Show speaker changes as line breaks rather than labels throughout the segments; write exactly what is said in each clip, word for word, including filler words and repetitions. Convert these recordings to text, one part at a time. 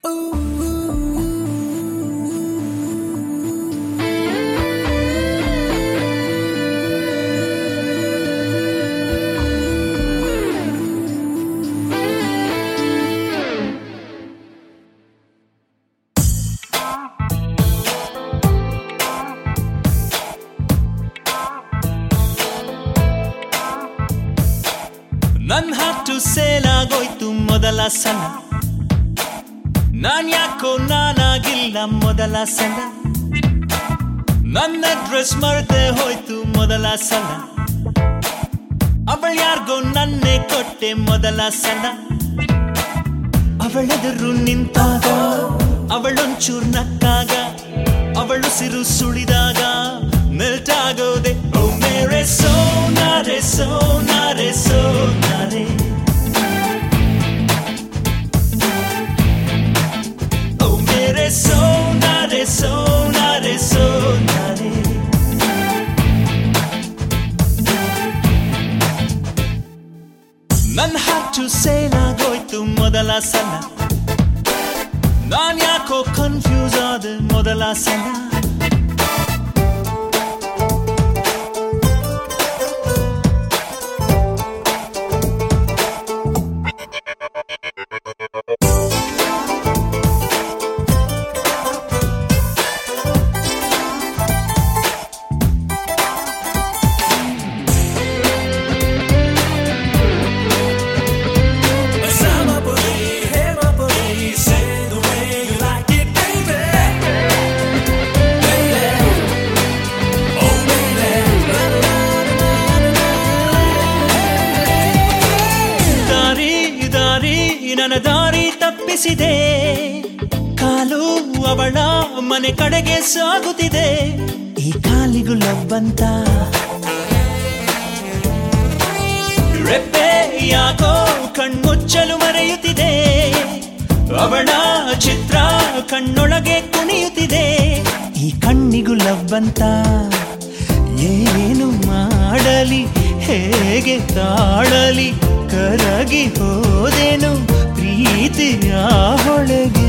ನನ್ ಹಾಟು ಸೇಲಾಗೋಯ್ತು ಮೊದಲ ಸಲ, ನಾನ್ ಯಾಕೋ ನಾನಾಗಿಲ್ಲ ಮೊದಲ ಸಲ. ನನ್ನ ಡ್ರೆಸ್ ಮರೆತೆ ಹೋಯ್ತು ಮೊದಲ ಸಲ, ಅವಳು ಯಾರಿಗೋ ನನ್ನೇ ಕೊಟ್ಟೆ ಮೊದಲ ಸಲ. ಅವಳೆದುರು ನಿಂತಾಗ ಅವಳೊಂಚೂರ್ ನಕ್ಕಾಗ, ಅವಳು ಸಿರು ಸುಳಿದಾಗ ಮೆಲ್ಟ್ ಆಗೋದೆ. ಓ ಮೇರೆ ಸೋನಾರೆ ಸೋನಾರೆ ಸೋನಾರೆ, ಓ ಮೇರೆ ಸೋನಾರೆ ಸೋನಾರೆ ಸೋನಾರೆ. ನನ್ ಹಾಟು ಸೇಲಾಗೋಯ್ತು ಮೊದಲ ಸಲ, ನಾನ್ ಯಾಕೋ ಕನ್ಫ್ಯೂಸ್ ಆದೆ ಮೊದಲ ಸಲ. ನನ್ನ ದಾರಿ ತಪ್ಪಿಸಿದೆ, ಕಾಲು ಅವಳ ಮನೆ ಕಡೆಗೆ ಸಾಗುತ್ತಿದೆ. ಈ ಕಾಲಿಗೂ ಲವ್ವಂತ ರೆಪ್ಪೆ ಯಾಕೋ ಕಣ್ಮುಚ್ಚಲು ಮರೆಯುತ್ತಿದೆ. ಅವಳ ಚಿತ್ರ ಕಣ್ಣೊಳಗೆ ಕುಣಿಯುತ್ತಿದೆ. ಈ ಕಣ್ಣಿಗೂ ಲವ್ವಂತ ಏನು ಮಾಡಲಿ, ಹೇಗೆ ತಾಳಲಿ, ಕರಗಿ ಹೋದೆನು ಪ್ರೀತಿಯ ಹೊಳೆಗೆ.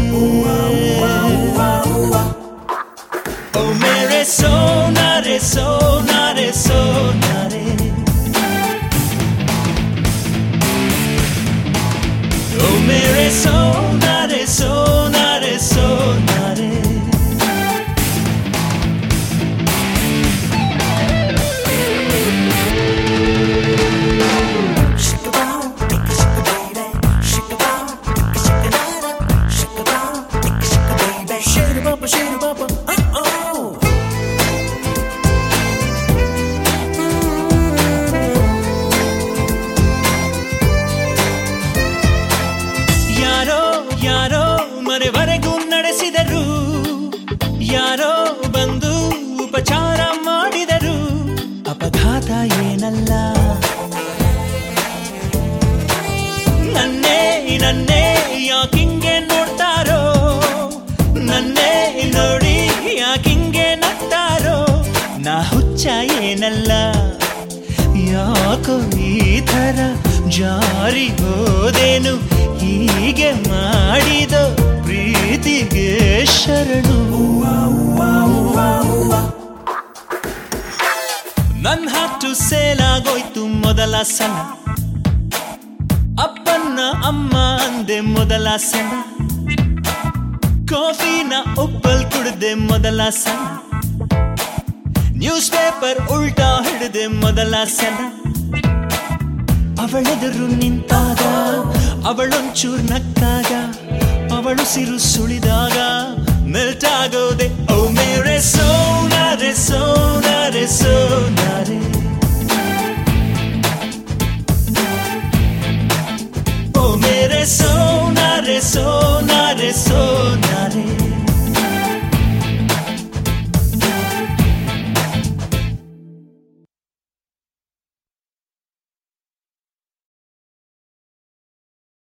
ಓ ಮೇರೆ ಸೋನಾರೆ ಸೋನಾರೆ ಸೋನಾರೆ, ಓ ಮೇರೆ ಸೋನಾರೆ ಸೋನಾರೆ ಸೋನಾರೆ. ಯಾರೋ ಮನೆವರೆಗೂ ನಡೆಸಿದರು, ಯಾರೋ ಬಂದು ಉಪಚಾರ ಮಾಡಿದರು. ಅಪಘಾತ ಏನಲ್ಲ, ನನ್ನೇ ನನ್ನೇ ಯಾಕಿಂಗೆ ನೋಡ್ತಾರೋ, ನನ್ನೇ ನೋಡಿ ಯಾಕಿಂಗೆ ನಗ್ತಾರೋ. ನಾ ಹುಚ್ಚ ಏನಲ್ಲ, ಯಾಕೋ ಈ ಥರ ಜಾರಿ ಹೋದೇನು, ಹೀಗೆ ಮಾಡಿದ ಪ್ರೀತಿಗೆ ಶರಣು. ನನ್ ಹಾಟು ಸೇಲಾಗೋಯ್ತು ಮೊದಲ ಸಲ, ಅಪ್ಪನ್ನ ಅಮ್ಮ ಅಂದೆ ಮೊದಲ ಸಲ. ಕಾಫಿನ ಉಪ್ಪಲ್ ಕುಡ್ದೆ ಮೊದಲ ಸಲ, ನ್ಯೂಸ್ ಪೇಪರ್ ಉಲ್ಟಾ ಹಿಡಿದೆ ಮೊದಲ ಸಲ. ಅವಳೆದುರು ನಿಂತಾಗ ಅವಳೊಂಚೂರ್ ನಕ್ಕಾಗ, ಅವಳು ಸಿರು ಸುಳಿದಾಗ ಮೆಲ್ಟ್ ಆಗೋದೆ. ಓ ಮೇರೆ ಸೋನಾರೆ